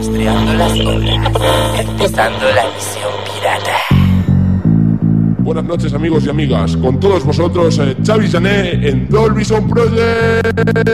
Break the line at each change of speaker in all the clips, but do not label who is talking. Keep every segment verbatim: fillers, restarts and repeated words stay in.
rastreando las ondas, empezando la misión pirata.
Buenas noches, amigos y amigas. Con todos vosotros, eh, Xavi Jané en Dolby Sound Project.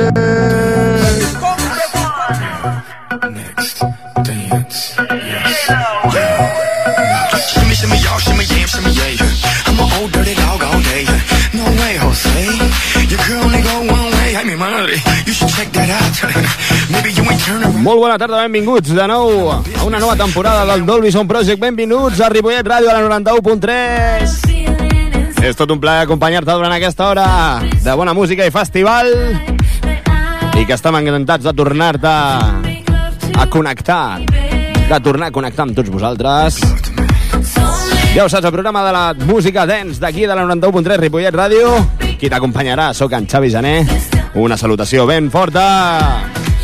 Next dance, yes. Shimmy, shimmy, y'all, shimmy, yeah, shimmy, yeah. I'm an old dirty dog all day. No way, Jose. Your girl only go one way. Ay, mi madre. You should check that out. Maybe you ain't turn around.
Molt bona tarda, benvinguts de nou a una nova temporada del Dolby Sound Project. Benvinguts a Ripollet Ràdio a la noranta-u punt tres. És tot un plaer acompanyar-te durant aquesta hora de bona música i festival i que estem encantats de tornar-te a connectar, de tornar a connectar amb tots vosaltres. Ja ho saps, el programa de la música dance d'aquí de la noranta-u punt tres Ripollet Ràdio. Qui t'acompanyarà? Soc en Xavi Jané. Una salutació ben forta.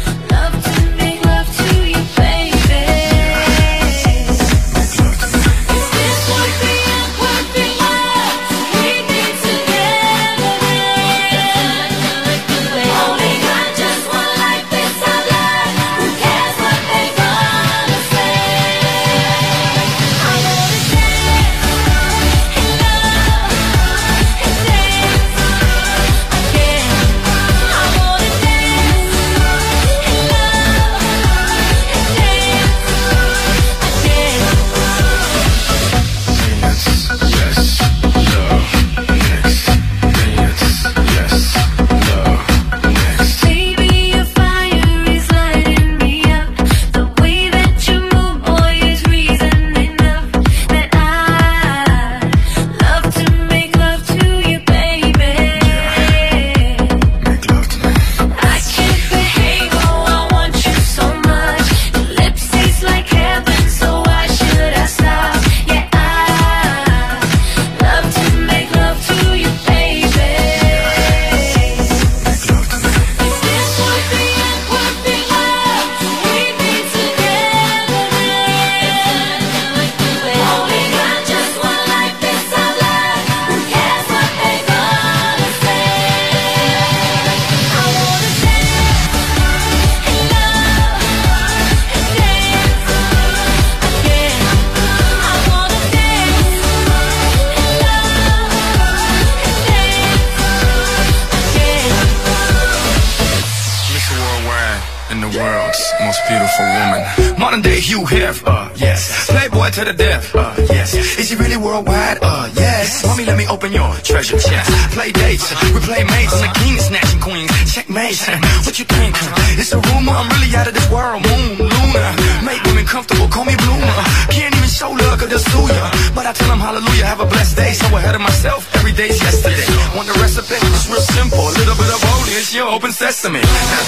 To the death, uh, yes. Is he really worldwide? Uh, yes. Mommy, let me open your treasure chest. Play dates, we play mates. I'm the king of snatching queens. Checkmate. What you think? It's a rumor. I'm really out of this world. Moon, Luna. Make women comfortable. Call me Bloomer. Can't even show love, cause they'll sue ya. But I tell them hallelujah, have a blessed day. So ahead of myself, every day's yesterday. Want the recipe? It's real simple. A little bit of holy, it's your open sesame.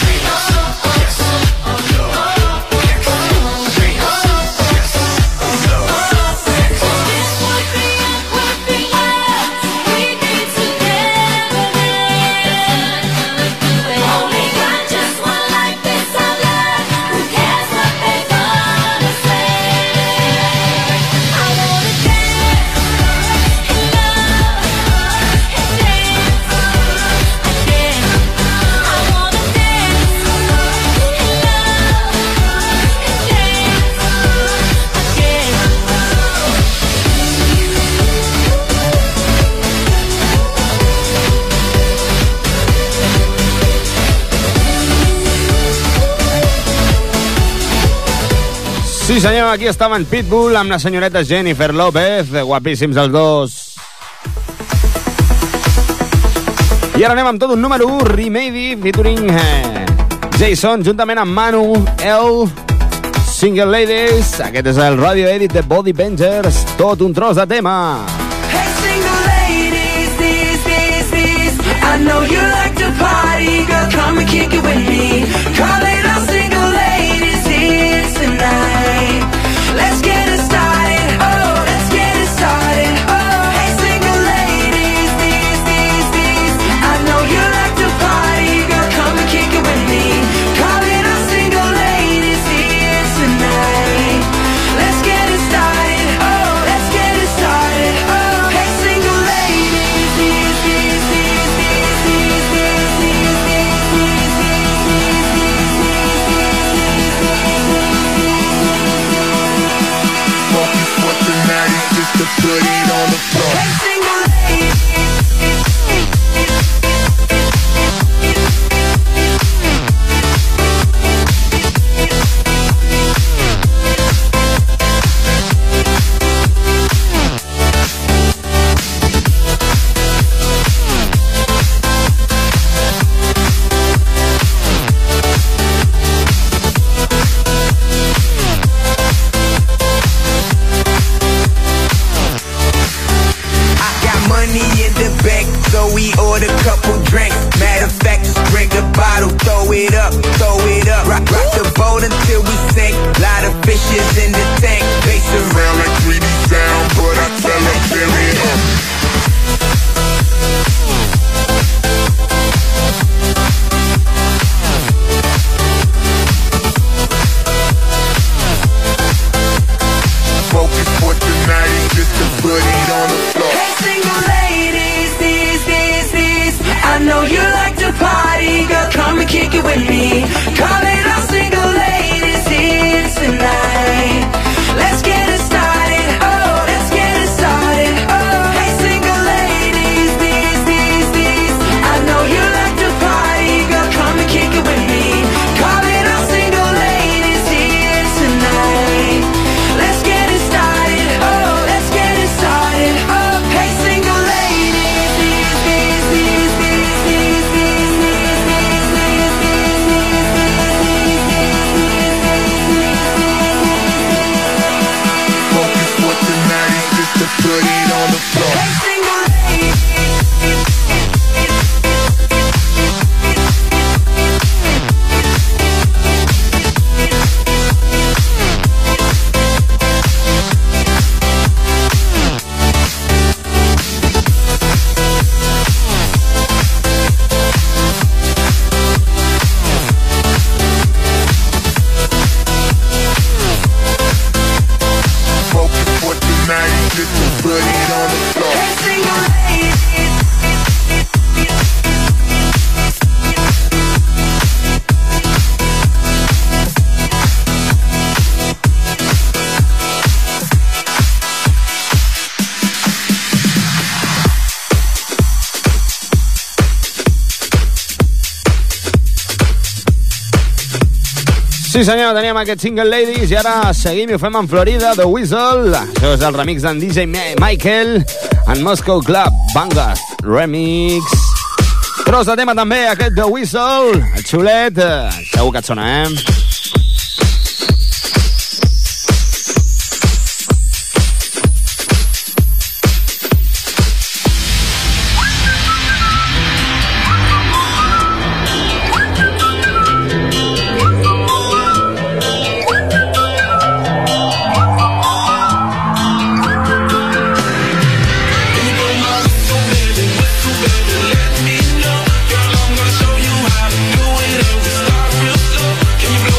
Yes.
Sí senyor, aquí estaven Pitbull amb la senyoreta Jennifer López, guapíssims els dos. I ara anem amb tot un número u, Remedy featuring eh, Jason juntament amb Manu, El, Single Ladies. Aquest és el radio edit de Body Bangers, tot un tros de tema.
Hey single ladies, these, these, these, I know you like to party, girl, come and kick it with me. Call it all single ladies here tonight. Let's get it started, oh, let's get it started, oh. Hey single ladies, these, these, these, I know you like to party, girl, come and kick it with me. Call it all single ladies here tonight. Let's get it started, oh, let's get it started, oh. Hey single ladies, these, these, these, these, these, these, these, these, these, these, these, these, these.
to put it on the floor.
Hey, single ladies.
So we order a couple drinks. Matter of fact, just bring a bottle, throw it up, throw it up. Rock, rock the boat until we sink. Lot of fishes in the tank. They surround like three D sound, but I tell them fill it up. Focus for tonight is just to put it on the floor.
Hey, single ladies. I know you like to party, girl, come and kick it with me. Call it all single ladies here tonight. Let's get it started, oh, let's get it started, oh. Hey, single ladies, these, these, these. I know you like to party, girl, come and kick it with me. Call it all single ladies here tonight. Let's get it started, oh, let's get it started, oh. Hey, single ladies, these, these, these, these.
Put it on the floor.
Hey, single ladies.
Focus for tonight, just to put it on the floor.
Hey, single ladies.
Sí senyor, teníem aquest Single Ladies i ara seguim i ho fem en Florida, The Whistle. Això és el remix d'en D J Michael en Moscow Club, Vanguard Remix. Tros de tema també, aquest The Whistle, el xulet, segur que et sona, eh?
Can you blow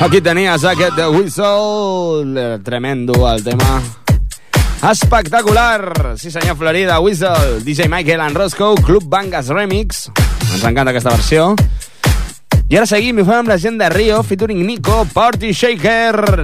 Aquí tenies aquest The Whistle, tremendo el tema. Espectacular! Sí senyor, Florida Whistle, D J Michael and Roscoe, Club Bangas Remix. Ens encanta aquesta versió. I ara seguim i fem amb la gent de Rio, featuring Nico, Party Shaker.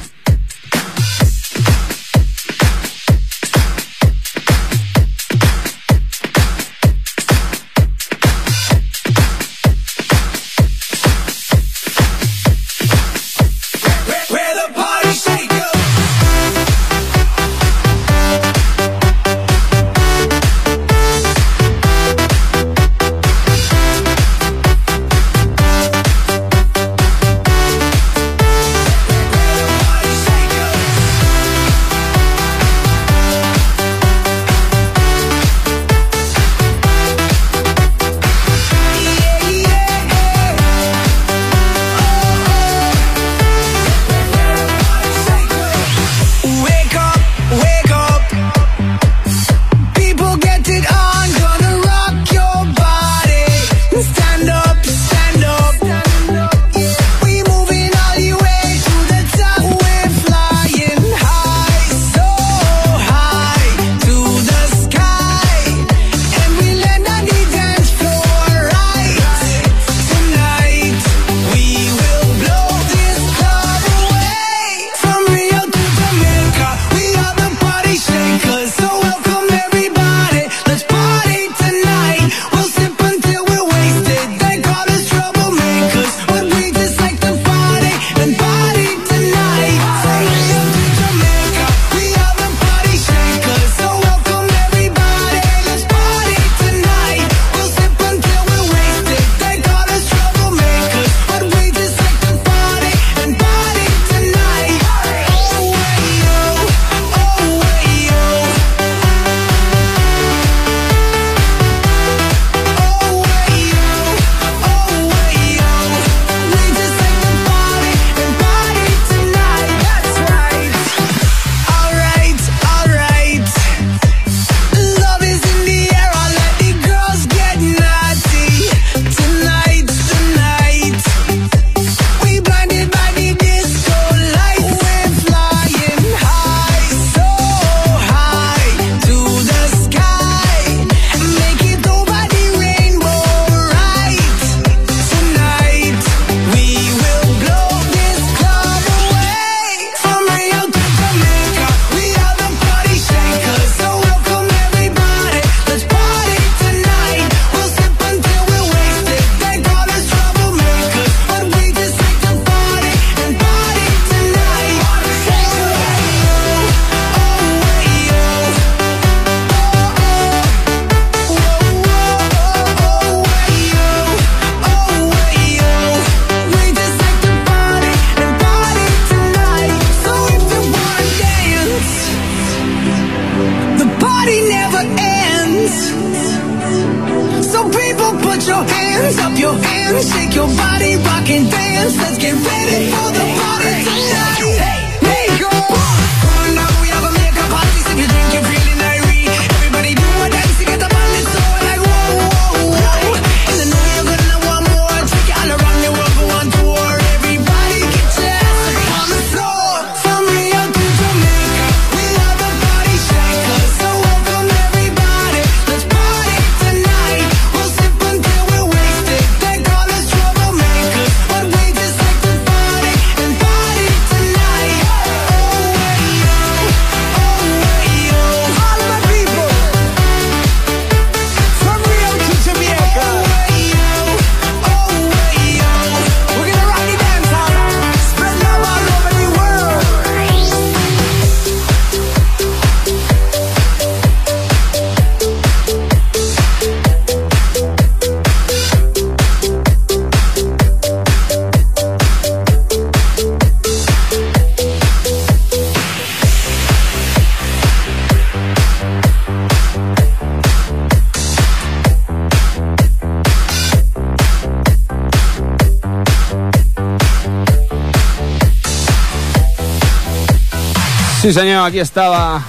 Sí senyor, aquí estava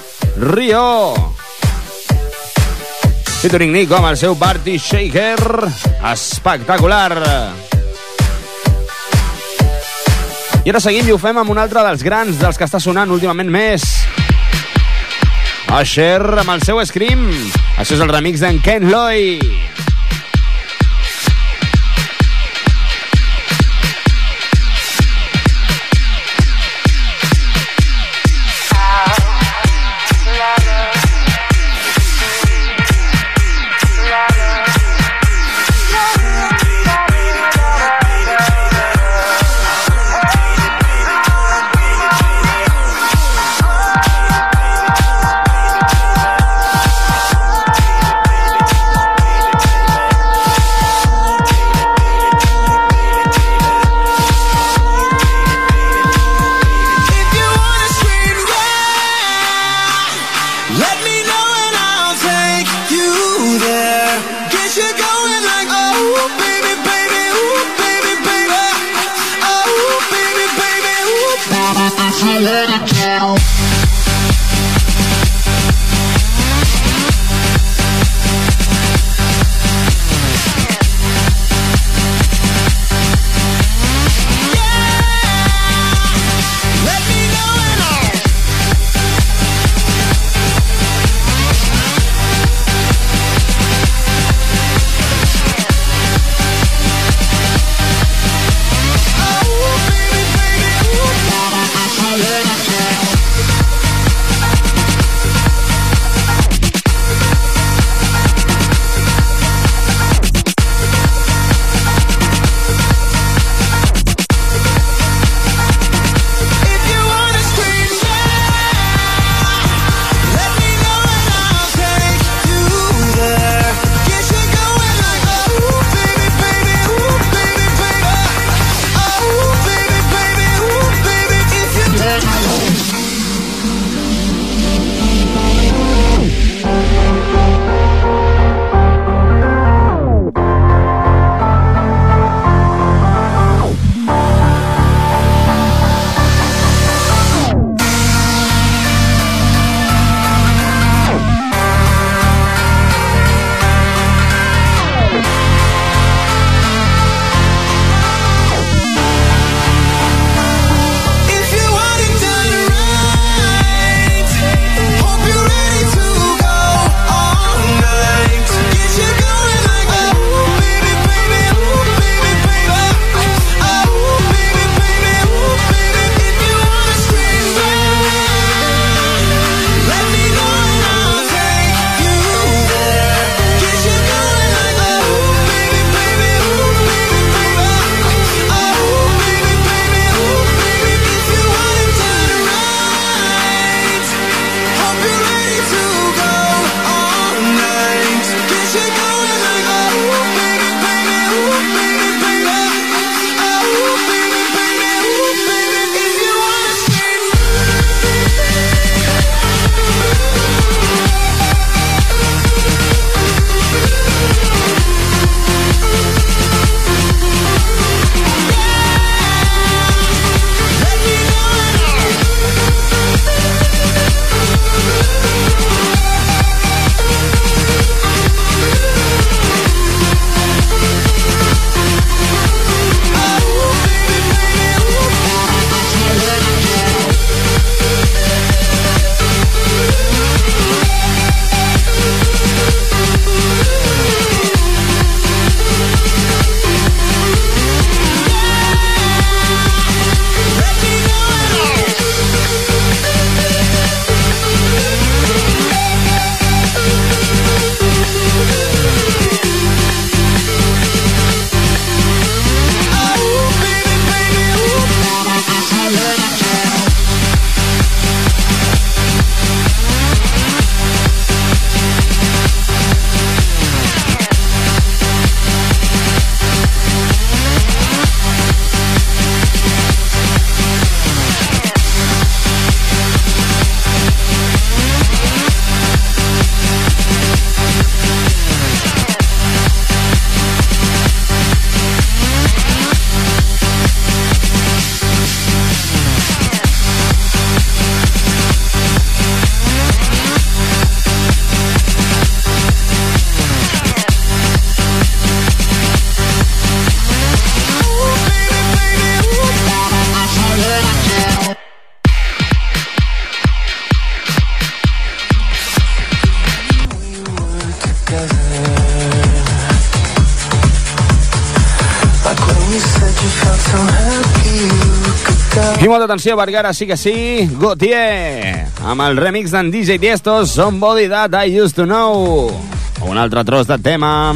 Rio featuring Nico amb el seu Party Shaker. Espectacular. I ara seguim i ho fem amb un altre dels grans, dels que està sonant últimament més. Usher amb el seu Scream. Això és el remix d'en Ken Loy. I molta atenció perquè ara sí que sí, Gautier, amb el remix d'en D J Tiesto, Somebody That I Used To Know. Un altre tros de tema.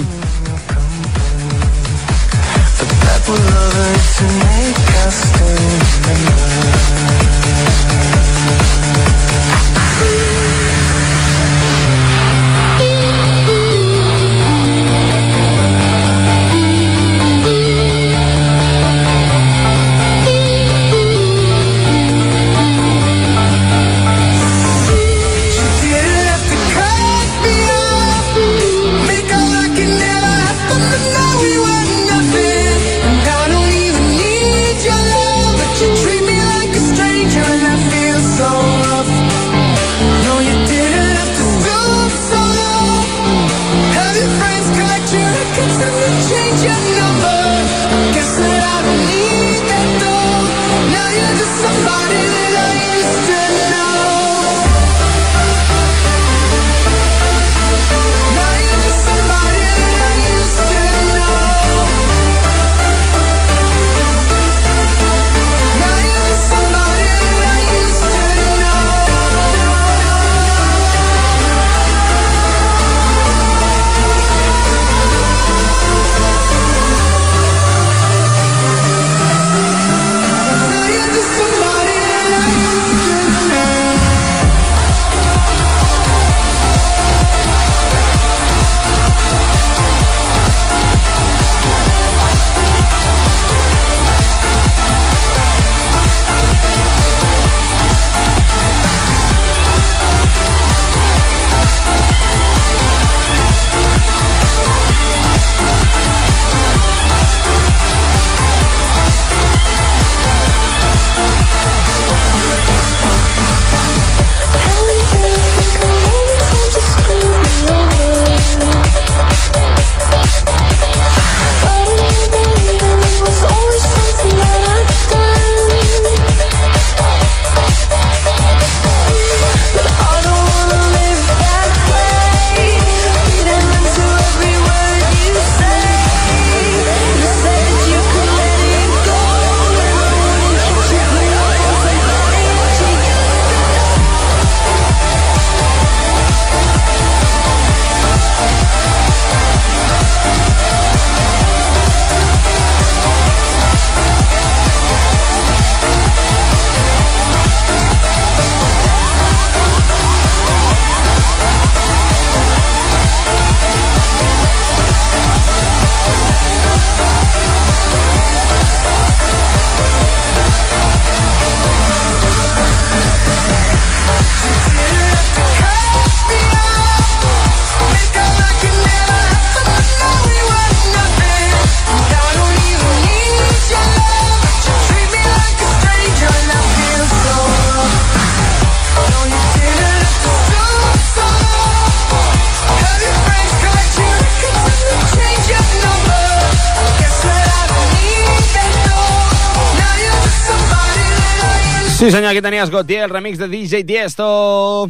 Sí, senyor, aquí tenies Gautier, el remix de D J Tiesto.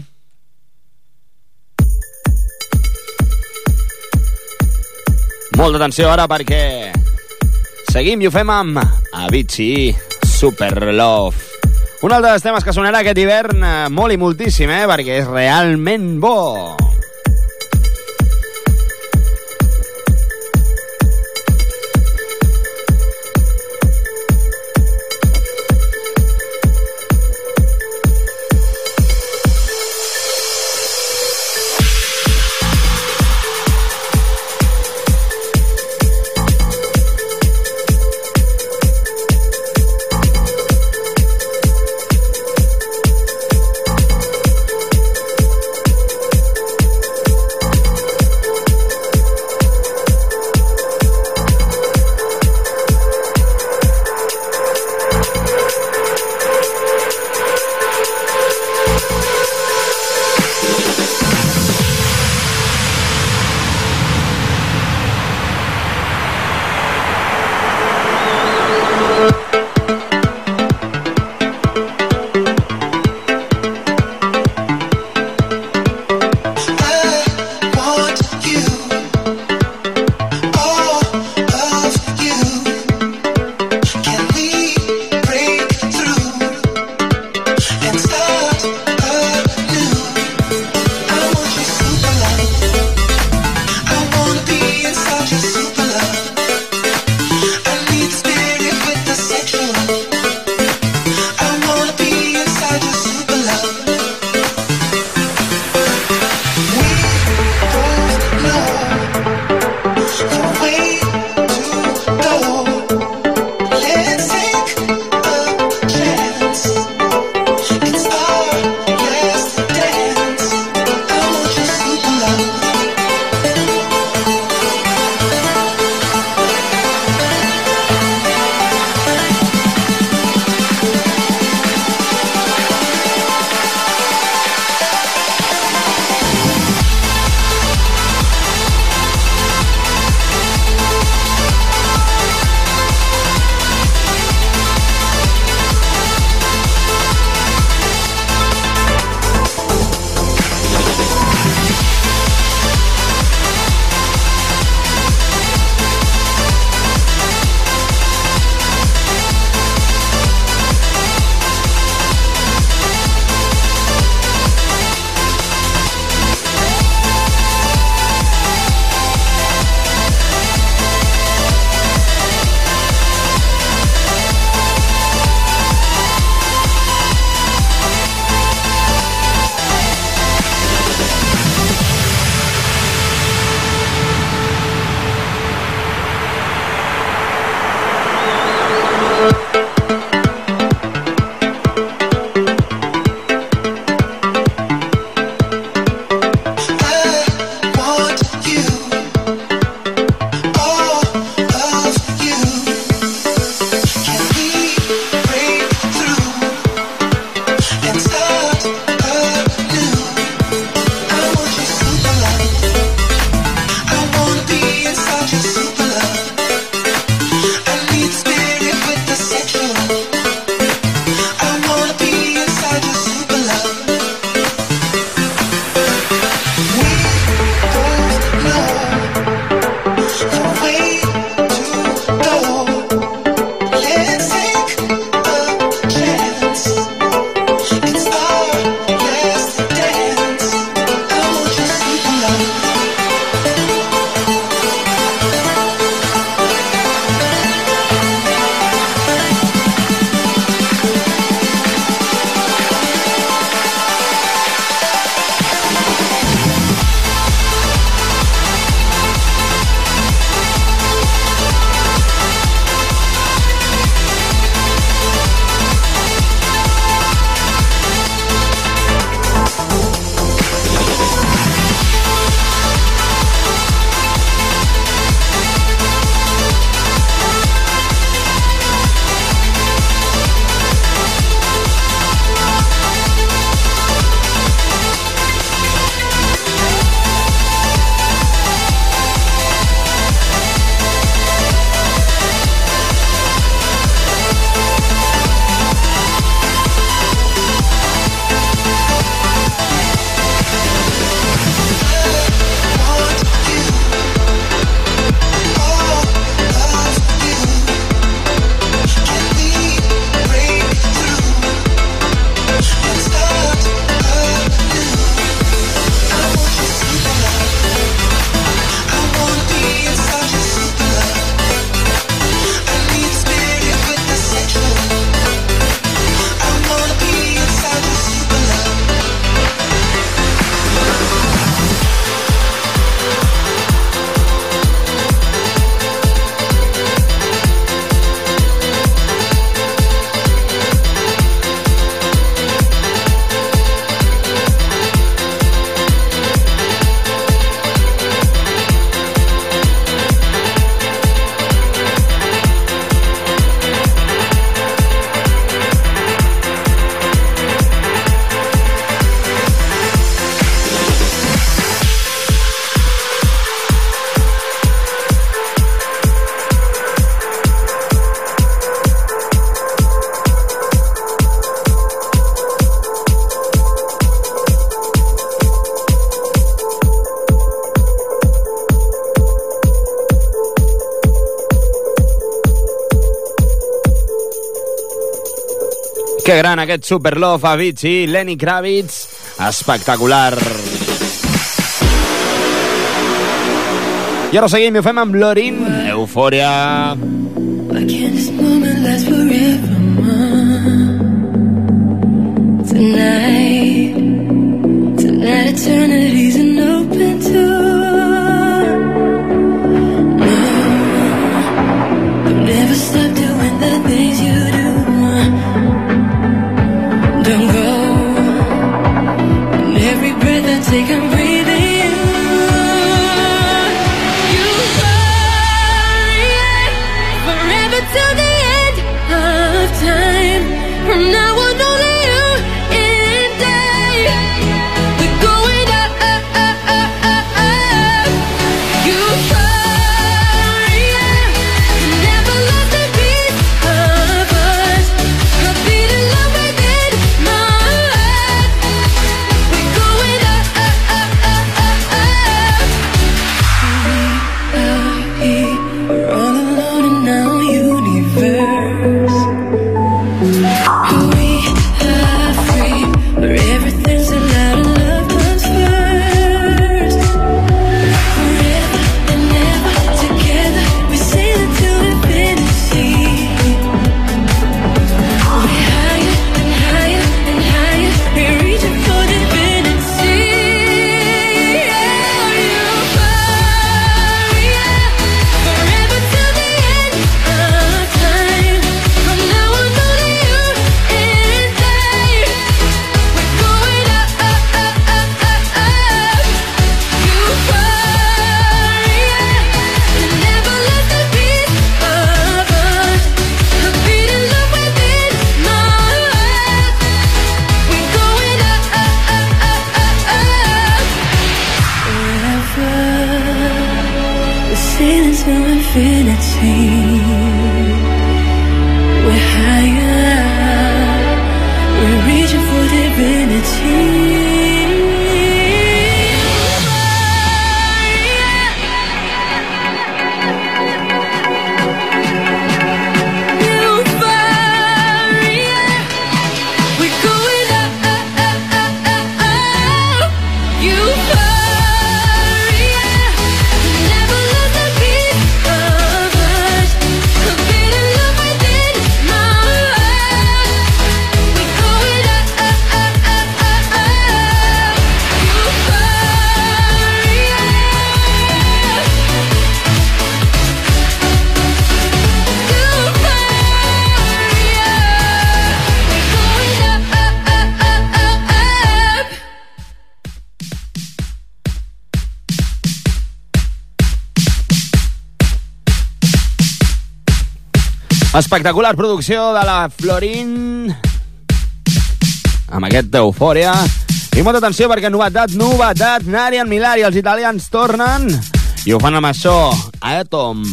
Molta atenció ara perquè seguim i ho fem amb Avicii, Super Love. Un altre dels temes que sonarà aquest hivern molt i moltíssim, eh? Perquè és realment bo. integrant aquest Super Love, Avicii, Lenny Kravitz. Espectacular. I ara seguim i ho fem amb Lorin, Eufòria.
Why can't this moment last forever, tonight, tonight eternity's an open door. No, don't ever stop doing the things you do. Don't go, and every breath I take I'm breathing you. Euphoria, forever till the end of time. From now on only you and I. We're going up, up, up, up, up, up. Euphoria, never lost a piece of us. A beat of love within my heart. We're going up, up, up, up, up, up. We are here, we're all alone in our universe. We are free, where everything's allowed and love comes first. Forever and ever together, we sail into infinity. We're higher and higher and higher, we're reaching for divinity. Euphoria, forever till the end of time. From now on only you and I. We're going up, up, up, up, up, up. Euphoria, never lost a piece of us. A beat of love within my heart. We're going up, up, up, up, up, up. Forever, we're sailing to infinity. We're higher, we're reaching for divinity. Euphoria, we're going up, up, up, up, up, up. Euphoria, never lost a piece of us. A bit of love within my heart. We're going up, up, up, up, up, up. Euphoria.
Espectacular producció de la Florin amb aquest Eufòria. I molta atenció perquè novetat, novetat, Narian Milari, els italians tornen i ho fan amb això, Atom.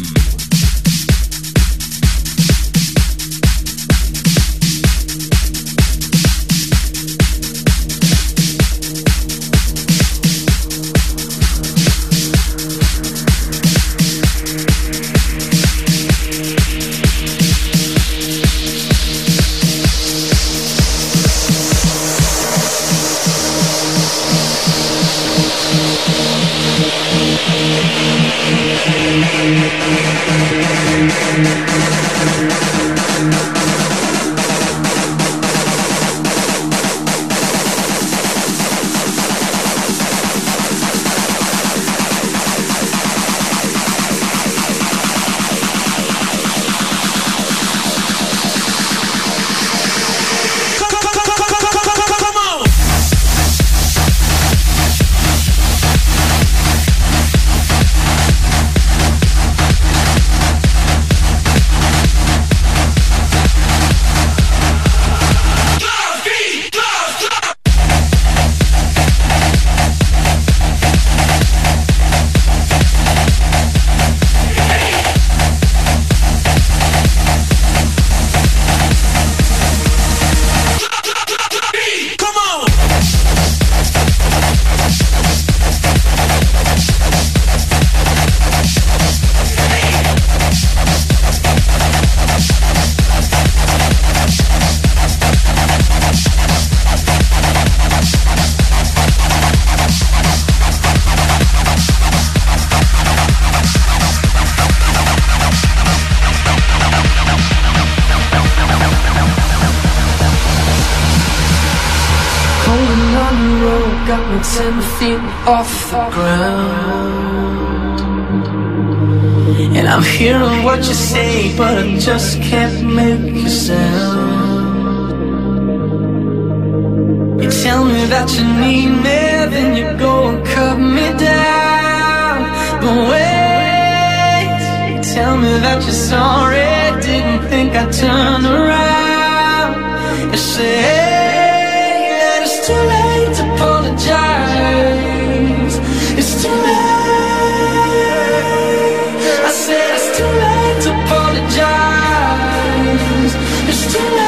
Holding on the road, got me ten feet off the ground. And I'm hearing what you say, but I just can't make a sound. You tell me that you need me, then you go and cut me down. But wait, you tell me that you're sorry, didn't think I'd turn around. You say that it's too late to apologize. It's too late. I said it's too late to apologize. It's too late.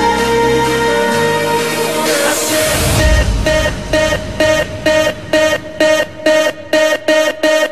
I said that, that, that, that, that, that, that, that, that, that,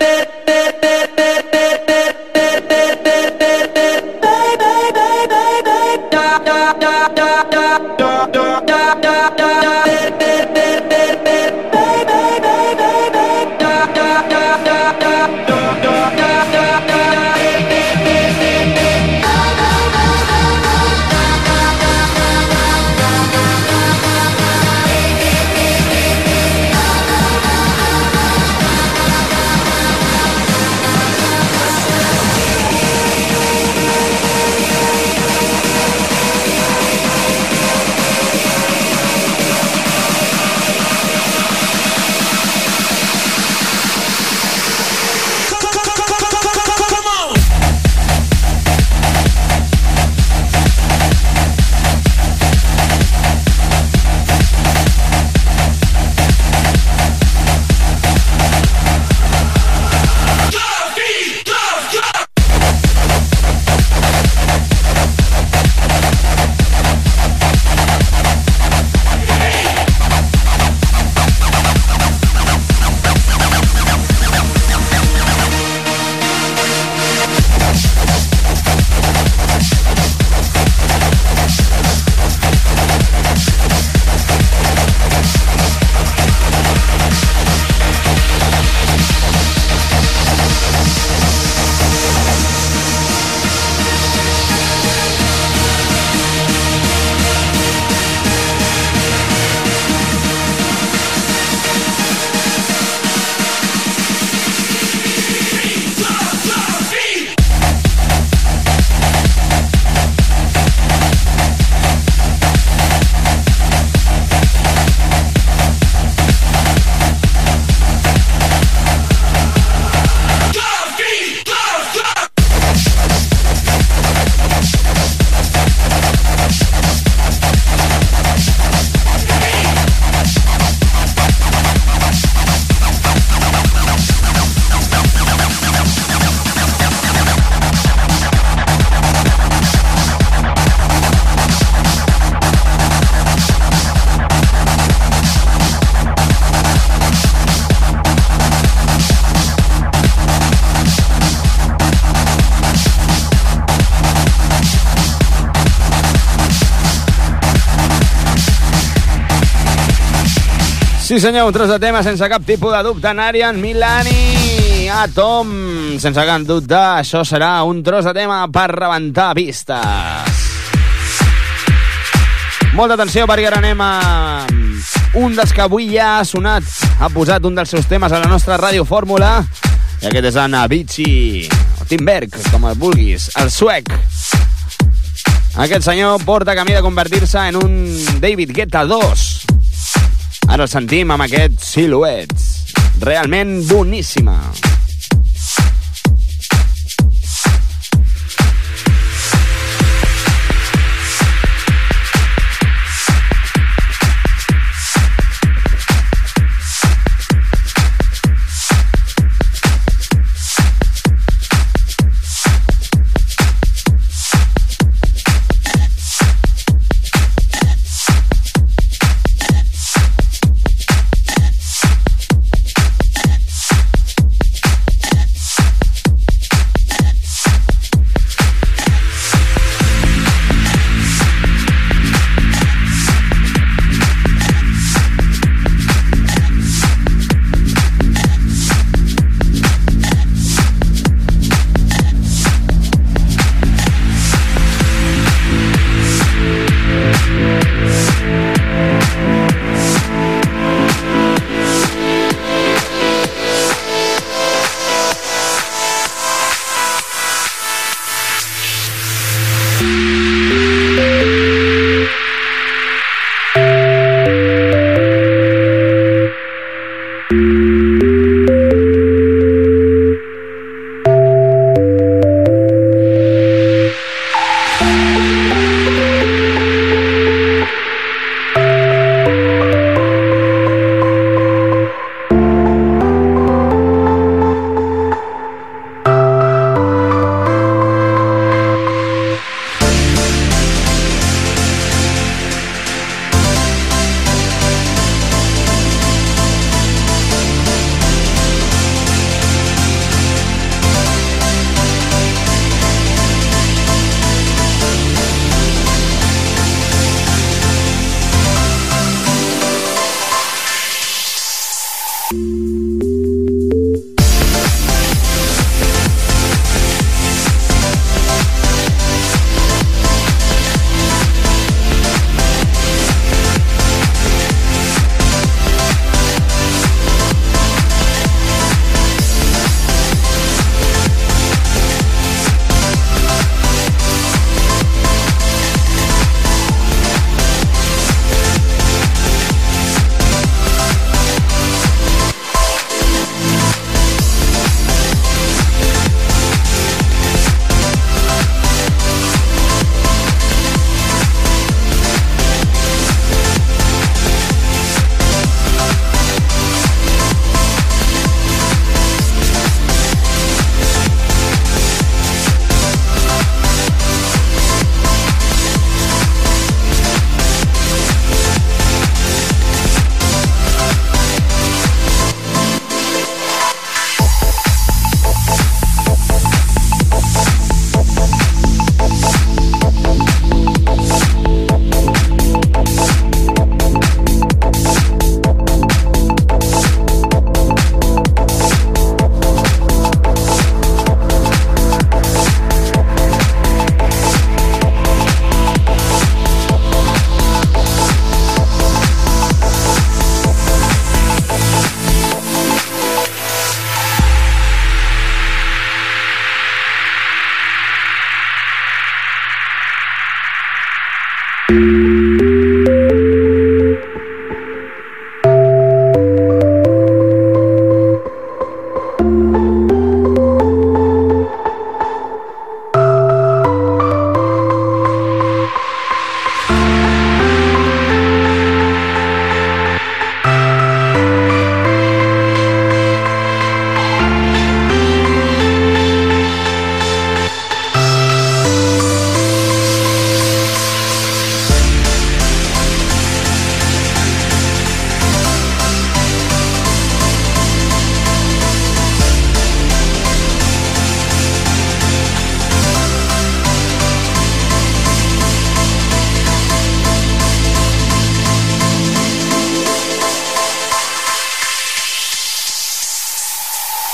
Sí senyor, un tros de tema sense cap tipus de dubte. Narian Milani, Atom, sense cap dubte, això serà un tros de tema per rebentar pistes. Molta atenció perquè ara anem a un dels que avui ja ha sonat, ha posat un dels seus temes a la nostra ràdio fórmula, i aquest és en Avicii, o Timberg, com el vulguis, el suec. Aquest senyor porta camí de convertir-se en un David Guetta dos. Ara el sentim amb aquest Silhouettes. Realment boníssima.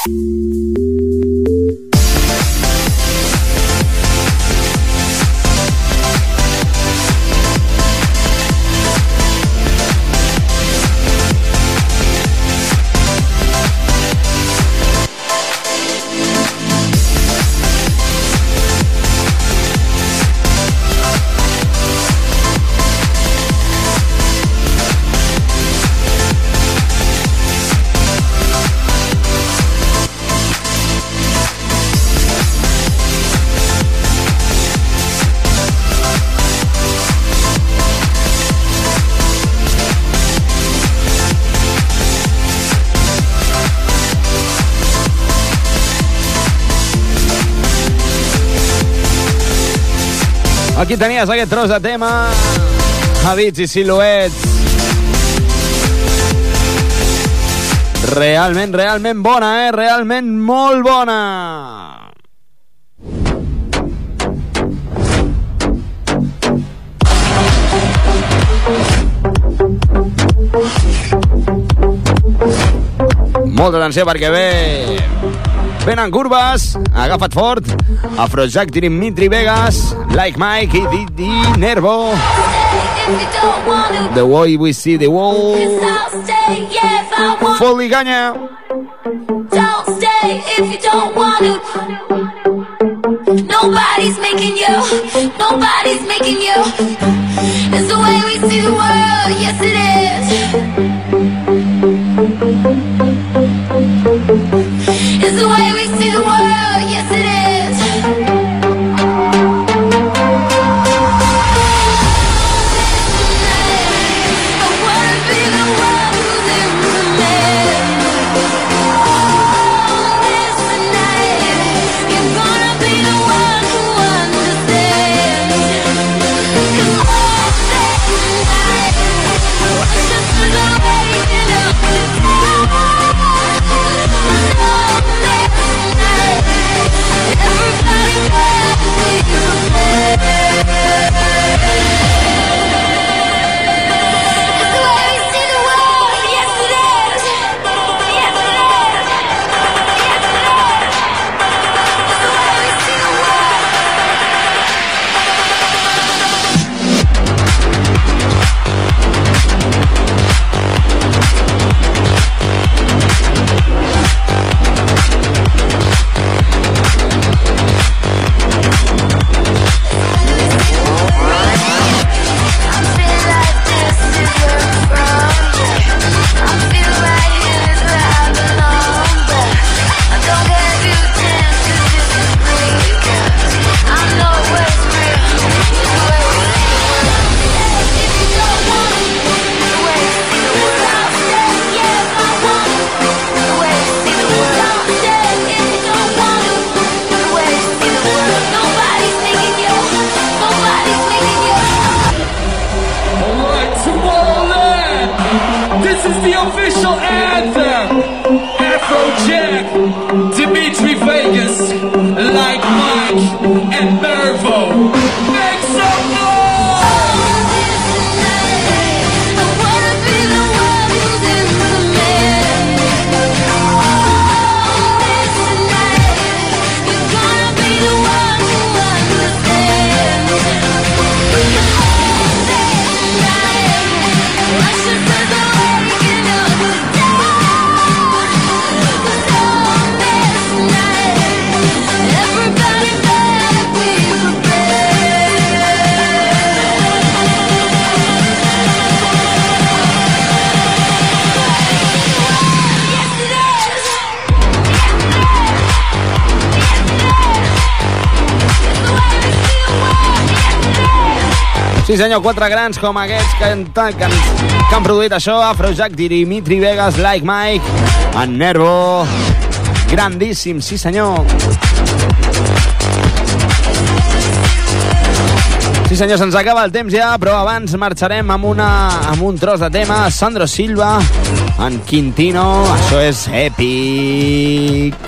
Aquí tenies aquest tros de tema, Habits i Siluets. Realment, realment bona, eh? Realment molt bona. Molta atenció perquè ve... Venen curves, agafa't fort, Afrojack, Dimitri Vegas, Like Mike i Didi Nervo. The way we see the world. Fot-li canya. Don't stay if you don't want to. Nobody's making you, nobody's making you. It's the way we see the world, yes it is. It's the way we see the world, yes it is. I wanna be the one who's in the middle. This tonight, you're gonna be the one who understands. 'Cause all day tonight, it's just another waking up to time.
This is the official anthem. Afrojack, Dimitri Vegas, Like Mike, and Nervo. Make some noise! I wanna be the one who's in the middle. This tonight, you're gonna be the one who understands. All day tonight, I should put the waking up to down. 'Cause all this night, everybody better be prepared. Yes, it is.
Sí senyor, quatre grans com aquests que, han- que, han, que han produït això, Afrojack, Dimitri Vegas, Like Mike, en Nervo. Grandíssim, sí senyor. Sí senyor, se'ns acaba el temps ja, però abans marxarem amb, una, amb un tros de tema. Sandro Silva, en Quintino, això és èpic.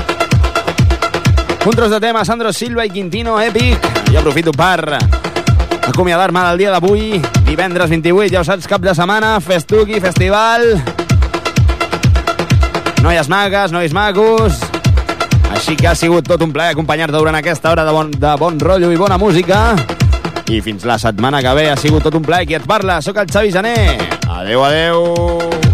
Un tros de tema, Sandro Silva i Quintino, èpic. Jo aprofito per acomiadar-me del dia d'avui, divendres vint-i-vuit, ja ho saps, cap de setmana, festuqui, festival, noies magues, nois macos, així que ha sigut tot un plaer acompanyar-te durant aquesta hora de bon, de bon rotllo i bona música, i fins la setmana que ve ha sigut tot un plaer. Qui et parla, sóc el Xavi Jané. Adeu, adeu.